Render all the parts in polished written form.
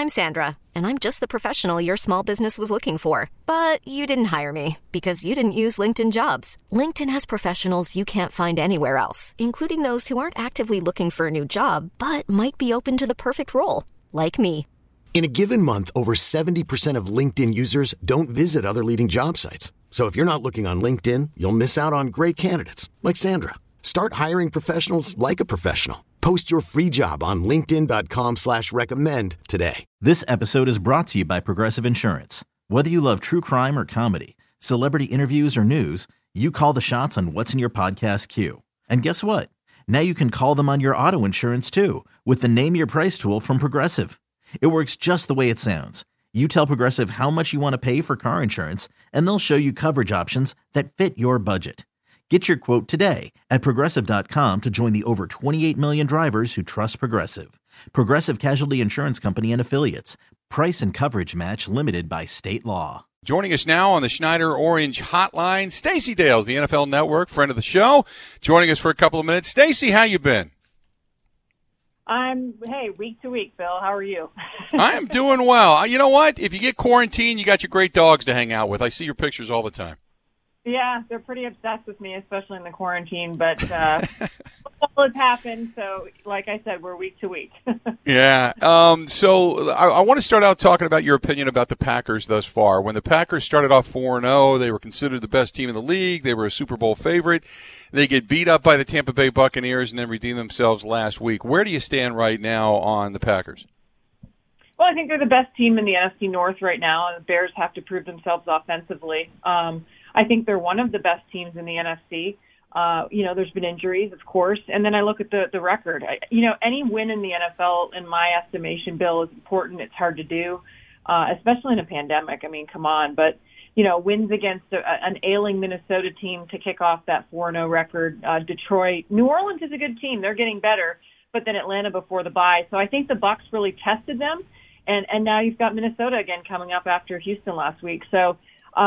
I'm Sandra, and I'm just the professional your small business was looking for. But you didn't hire me because you didn't use LinkedIn Jobs. LinkedIn has professionals you can't find anywhere else, including those who aren't actively looking for a new job, but might be open to the perfect role, like me. In a given month, over 70% of LinkedIn users don't visit other leading job sites. So if you're not looking on LinkedIn, you'll miss out on great candidates like Sandra. Start hiring professionals like a professional. Post your free job on linkedin.com/recommend today. This episode is brought to you by Progressive Insurance. Whether you love true crime or comedy, celebrity interviews or news, you call the shots on what's in your podcast queue. And guess what? Now you can call them on your auto insurance too with the Name Your Price tool from Progressive. It works just the way it sounds. You tell Progressive how much you want to pay for car insurance, and they'll show you coverage options that fit your budget. Get your quote today at Progressive.com to join the over 28 million drivers who trust Progressive. Progressive Casualty Insurance Company and Affiliates. Price and coverage match limited by state law. Joining us now on the Schneider Orange Hotline, Stacey Dales, the NFL Network, friend of the show, joining us for a couple of minutes. Stacey, how you been? Hey, week to week, Bill. How are you? I am doing well. You know what? If you get quarantined, you got your great dogs to hang out with. I see your pictures all the time. Yeah, they're pretty obsessed with me, especially in the quarantine. But football has happened, so like I said, we're week to week. Yeah. So I want to start out talking about your opinion about the Packers thus far. When the Packers started off 4-0, they were considered the best team in the league. They were a Super Bowl favorite. They get beat up by the Tampa Bay Buccaneers and then redeem themselves last week. Where do you stand right now on the Packers? Well, I think they're the best team in the NFC North right now, and the Bears have to prove themselves offensively. I think they're one of the best teams in the NFC. There's been injuries, of course, and then I look at the record. Any win in the NFL, in my estimation, Bill, is important. It's hard to do, especially in a pandemic. I mean, come on. But, wins against an ailing Minnesota team to kick off that 4-0 record. Detroit. New Orleans is a good team. They're getting better. But then Atlanta before the bye. So I think the Bucs really tested them. And now you've got Minnesota again coming up after Houston last week. So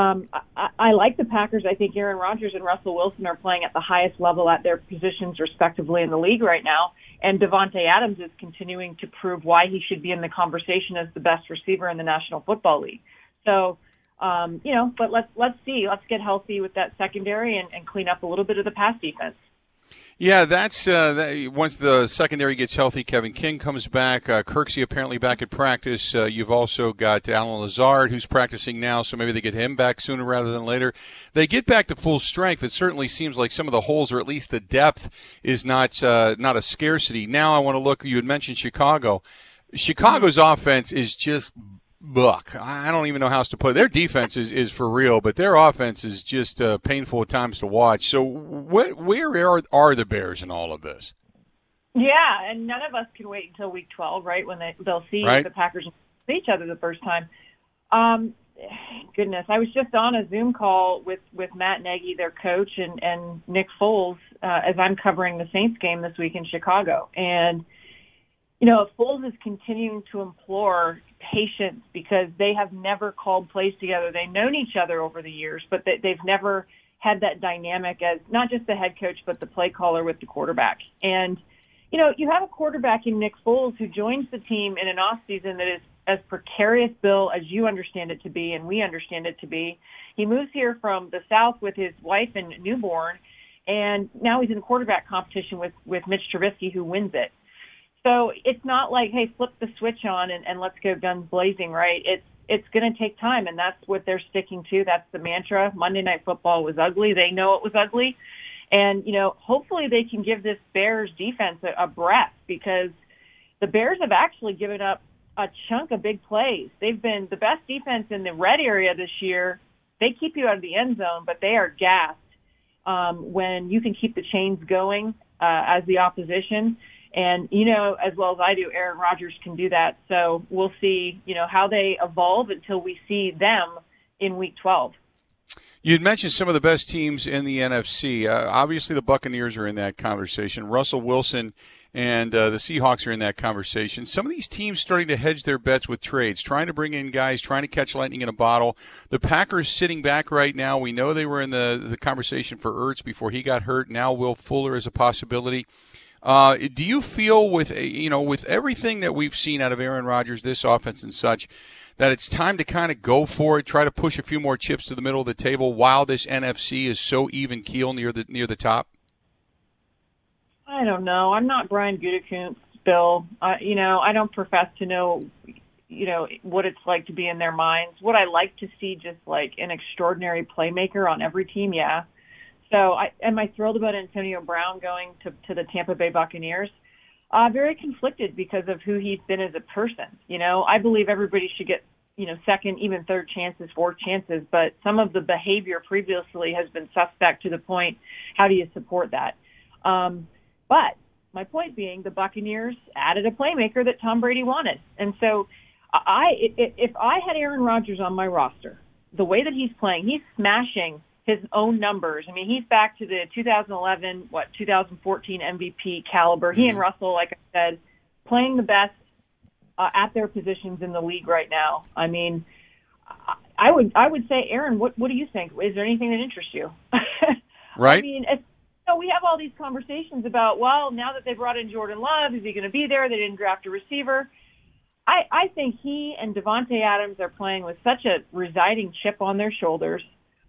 I like the Packers. I think Aaron Rodgers and Russell Wilson are playing at the highest level at their positions respectively in the league right now. And Devontae Adams is continuing to prove why he should be in the conversation as the best receiver in the National Football League. So, but let's see. Let's get healthy with that secondary and clean up a little bit of the pass defense. Yeah, that's once the secondary gets healthy, Kevin King comes back. Kirksey apparently back at practice. You've also got Alan Lazard, who's practicing now, so maybe they get him back sooner rather than later. They get back to full strength. It certainly seems like some of the holes, or at least the depth, is not a scarcity. Now I want to look. You had mentioned Chicago. Chicago's offense is just buck. I don't even know how else to put it. Their defense is for real, but their offense is just painful at times to watch. So where are the Bears in all of this? Yeah, and none of us can wait until Week 12, right, when they'll see the Packers see each other the first time. Goodness, I was just on a Zoom call with Matt Nagy, their coach, and Nick Foles as I'm covering the Saints game this week in Chicago. And, Foles is continuing to implore patience because they have never called plays together. They've known each other over the years, but they've never had that dynamic as not just the head coach, but the play caller with the quarterback. And, you have a quarterback in Nick Foles who joins the team in an offseason that is as precarious, Bill, as you understand it to be and we understand it to be. He moves here from the South with his wife and newborn, and now he's in quarterback competition with Mitch Trubisky, who wins it. So it's not like, hey, flip the switch on and let's go guns blazing, right? It's going to take time, and that's what they're sticking to. That's the mantra. Monday Night Football was ugly. They know it was ugly. And, hopefully they can give this Bears defense a breath, because the Bears have actually given up a chunk of big plays. They've been the best defense in the red area this year. They keep you out of the end zone, but they are gassed when you can keep the chains going as the opposition. And, as well as I do, Aaron Rodgers can do that. So we'll see, how they evolve until we see them in Week 12. You'd mentioned some of the best teams in the NFC. Obviously, the Buccaneers are in that conversation. Russell Wilson and the Seahawks are in that conversation. Some of these teams starting to hedge their bets with trades, trying to bring in guys, trying to catch lightning in a bottle. The Packers sitting back right now. We know they were in the conversation for Ertz before he got hurt. Now Will Fuller is a possibility. Do you feel with everything that we've seen out of Aaron Rodgers, this offense and such, that it's time to kind of go for it, try to push a few more chips to the middle of the table while this NFC is so even keel near the top? I don't know. I'm not Brian Gutekunst, Bill. I don't profess to know, what it's like to be in their minds. Would I like to see just like an extraordinary playmaker on every team? Yeah. So am I thrilled about Antonio Brown going to the Tampa Bay Buccaneers? Very conflicted because of who he's been as a person. I believe everybody should get, second, even third chances, fourth chances, but some of the behavior previously has been suspect to the point, how do you support that? But my point being, the Buccaneers added a playmaker that Tom Brady wanted. And so if I had Aaron Rodgers on my roster, the way that he's playing, he's smashing his own numbers. I mean, he's back to the 2011, 2014 MVP caliber. He and Russell, like I said, playing the best at their positions in the league right now. I mean, I would say, Aaron, what do you think? Is there anything that interests you? Right. I mean, we have all these conversations about, well, now that they brought in Jordan Love, is he going to be there? They didn't draft a receiver. I think he and Devontae Adams are playing with such a residing chip on their shoulders.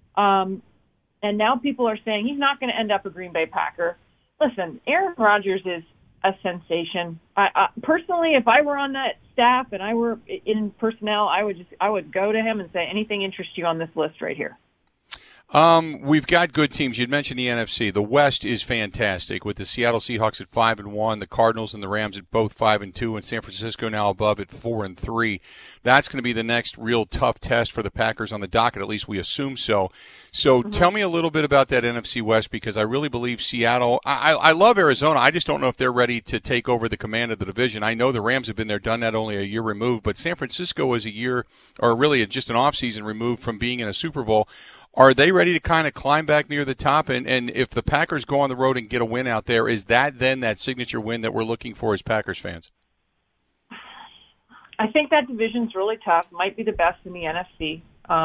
And now people are saying he's not going to end up a Green Bay Packer. Listen, Aaron Rodgers is a sensation. Personally, if I were on that staff and I were in personnel, I would go to him and say, anything interests you on this list right here? We've got good teams. You'd mentioned the NFC. The West is fantastic with the Seattle Seahawks at 5-1, the Cardinals and the Rams at both 5-2, and San Francisco now above at 4-3. That's going to be the next real tough test for the Packers on the docket. At least we assume so. So tell me a little bit about that NFC West, because I really believe Seattle. I love Arizona. I just don't know if they're ready to take over the command of the division. I know the Rams have been there, done that, only a year removed, but San Francisco is a year, or really just an offseason removed from being in a Super Bowl. Are they ready to kind of climb back near the top? And if the Packers go on the road and get a win out there, is that then that signature win that we're looking for as Packers fans? I think that division's really tough. Might be the best in the NFC.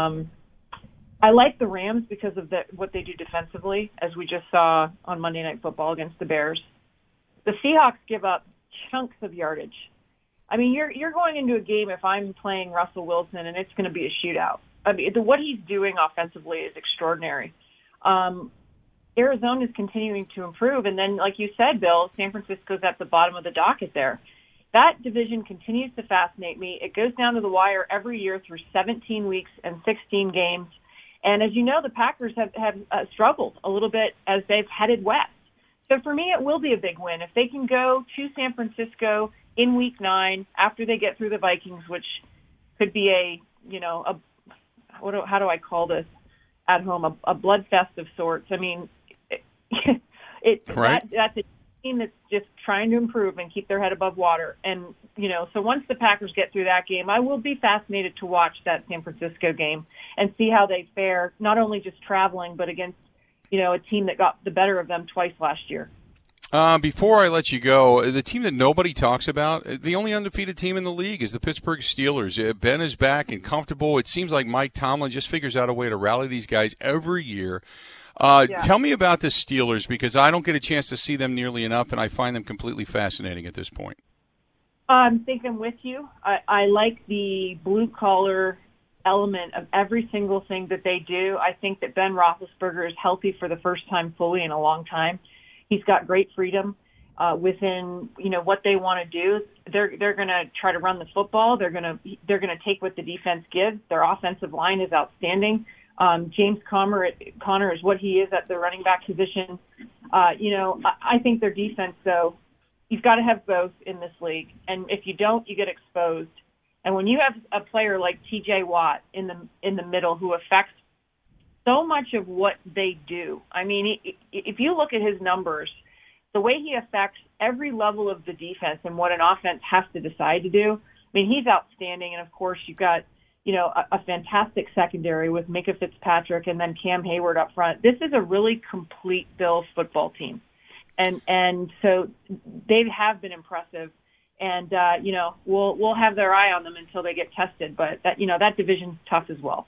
I like the Rams because of what they do defensively, as we just saw on Monday Night Football against the Bears. The Seahawks give up chunks of yardage. I mean, you're going into a game, if I'm playing Russell Wilson, and it's going to be a shootout. I mean, what he's doing offensively is extraordinary. Arizona is continuing to improve. And then, like you said, Bill, San Francisco's at the bottom of the docket there. That division continues to fascinate me. It goes down to the wire every year through 17 weeks and 16 games. And as you know, the Packers have struggled a little bit as they've headed west. So for me, it will be a big win. If they can go to San Francisco in Week 9 after they get through the Vikings, which could be how do I call this at home? A bloodfest of sorts. I mean, right. That's a team that's just trying to improve and keep their head above water. And, so once the Packers get through that game, I will be fascinated to watch that San Francisco game and see how they fare, not only just traveling, but against, a team that got the better of them twice last year. Before I let you go, the team that nobody talks about, the only undefeated team in the league, is the Pittsburgh Steelers. Ben is back and comfortable. It seems like Mike Tomlin just figures out a way to rally these guys every year. Tell me about the Steelers, because I don't get a chance to see them nearly enough, and I find them completely fascinating at this point. I think I'm with you. I like the blue-collar element of every single thing that they do. I think that Ben Roethlisberger is healthy for the first time fully in a long time. He's got great freedom within, what they want to do. They're going to try to run the football. They're going to take what the defense gives. Their offensive line is outstanding. James Conner is what he is at the running back position. I think their defense, though, you've got to have both in this league. And if you don't, you get exposed. And when you have a player like T.J. Watt in the middle who affects so much of what they do. I mean, if you look at his numbers, the way he affects every level of the defense and what an offense has to decide to do, I mean, he's outstanding. And, of course, you've got, a fantastic secondary with Micah Fitzpatrick and then Cam Hayward up front. This is a really complete Bills football team. And so they have been impressive. And, we'll have their eye on them until they get tested. But, that division's tough as well.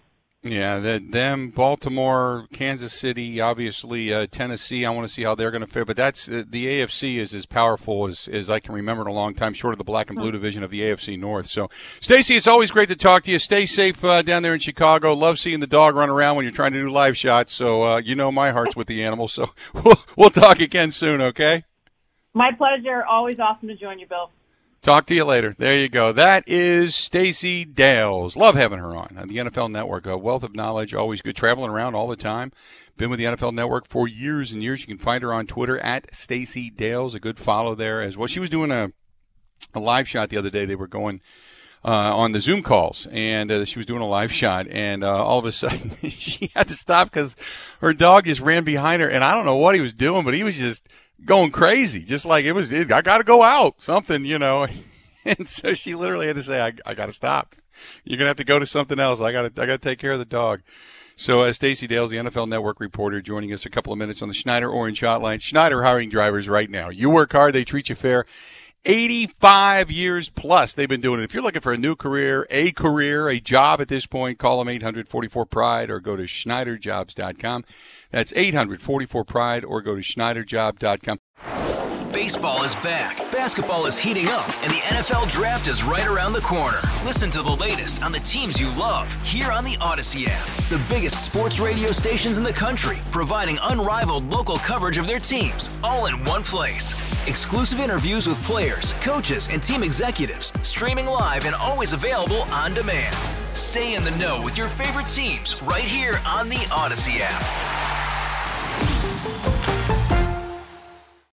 Yeah, them, Baltimore, Kansas City, obviously Tennessee. I want to see how they're going to fare. But that's the AFC is as powerful as I can remember in a long time, short of the black and blue division of the AFC North. So, Stacey, it's always great to talk to you. Stay safe down there in Chicago. Love seeing the dog run around when you're trying to do live shots. So, my heart's with the animals. So, we'll talk again soon, okay? My pleasure. Always awesome to join you, Bill. Talk to you later. There you go. That is Stacey Dales. Love having her on the NFL Network. A wealth of knowledge, always good, traveling around all the time. Been with the NFL Network for years and years. You can find her on Twitter at Stacey Dales. A good follow there as well. She was doing a live shot the other day. They were going on the Zoom calls, and she was doing a live shot, and all of a sudden she had to stop because her dog just ran behind her, and I don't know what he was doing, but he was just going crazy, just like I got to go out, something, And so she literally had to say, I got to stop. You're going to have to go to something else. I got to take care of the dog. So Stacey Dales, the NFL Network reporter, joining us a couple of minutes on the Schneider Orange Hotline. Schneider hiring drivers right now. You work hard, they treat you fair. 85 years plus they've been doing it. If you're looking for a new career, a job at this point, call them 800-44-PRIDE or go to SchneiderJobs.com. That's 800-44-PRIDE or go to SchneiderJob.com. Baseball is back, basketball is heating up, and the NFL Draft is right around the corner. Listen to the latest on the teams you love here on the Odyssey app. The biggest sports radio stations in the country, providing unrivaled local coverage of their teams, all in one place. Exclusive interviews with players, coaches, and team executives, streaming live and always available on demand. Stay in the know with your favorite teams right here on the Odyssey app.